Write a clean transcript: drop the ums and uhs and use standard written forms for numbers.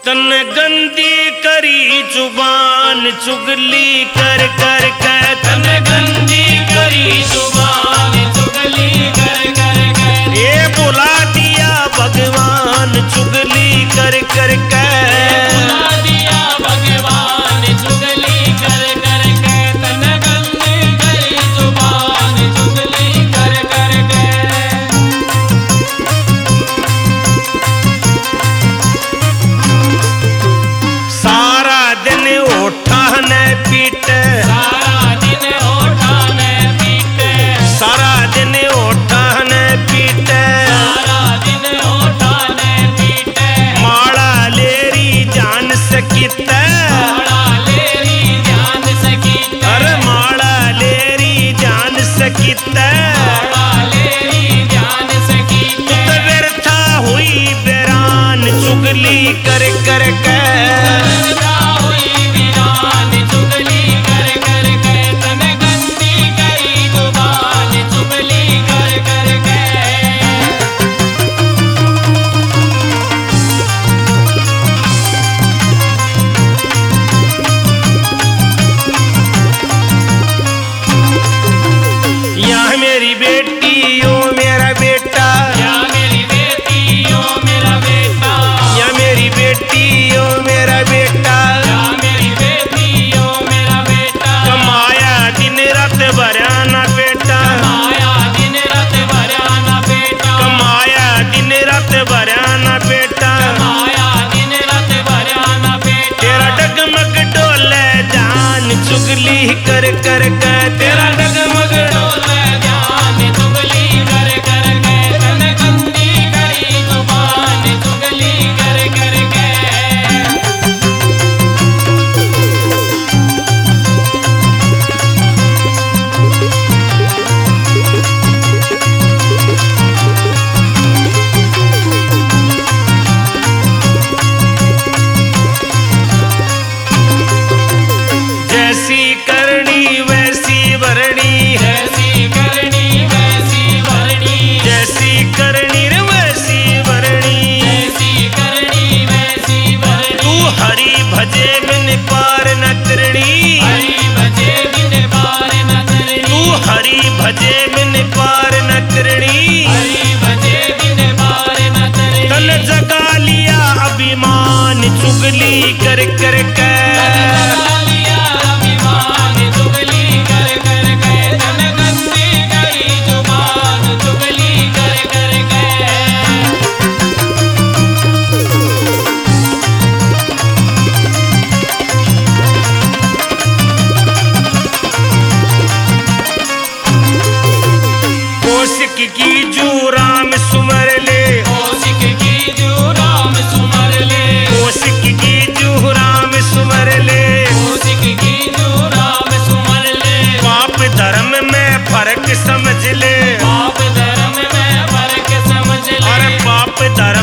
तन गंदी करी जुबान चुगली कर कर के तन गंदी करी जुबान चुगली कर कर के ये बुला दिया भगवान चुगली कर कर के बुला दिया भगवान चुगली कर कर के तन गंदी करी जुबान चुगली कर कर के सारा दिन ओठा ने पीटे सारा दिन ओठा ने पीटे सारा दिन ओठा ने पीटे सारा दिन ओठा ने पीटे माड़ा लेरी जान सकीते माड़ा लेरी जान सकीते अरे माड़ा लेरी जान सकीते माड़ा लेरी जान सकीते तो व्यर्था हुई बेरान चुगली कर कर के मेरी बेटी ओ मेरा बेटा या मेरी बेटी ओ मेरा बेटा या मेरी बेटी ओ मेरा बेटा या मेरी बेटी ओ मेरा बेटा कमाया दिन रात भराना बेटा कमाया दिन रात भराना बेटा कमाया दिन रात भराना बेटा कमाया दिन रात भराना बेटा तेरा डगमग डोले जान चुगली कर कर के तेरा डगमग डोले जैसी करनी वैसी भरनी जैसी करनी वैसी भरनी जैसी करनी रे वैसी भरनी जैसी करनी वैसी भरनी तू हरी भजे बिन पार न करनी हरी भजे बिन पार न करनी तू हरी भजे बिन पार न करनी हरी भजे बिन पार न करनी तन जगा लिया अभिमान चुगली कर कर के कौशिक की जू राम सुमर ले कौशिक की जू राम सुमर ले कौशिक की जू राम सुमर ले कौशिक की जू राम सुमर ले पाप धर्म में फर्क समझ ले पाप धर्म में फर्क समझ ले अरे पाप धर्म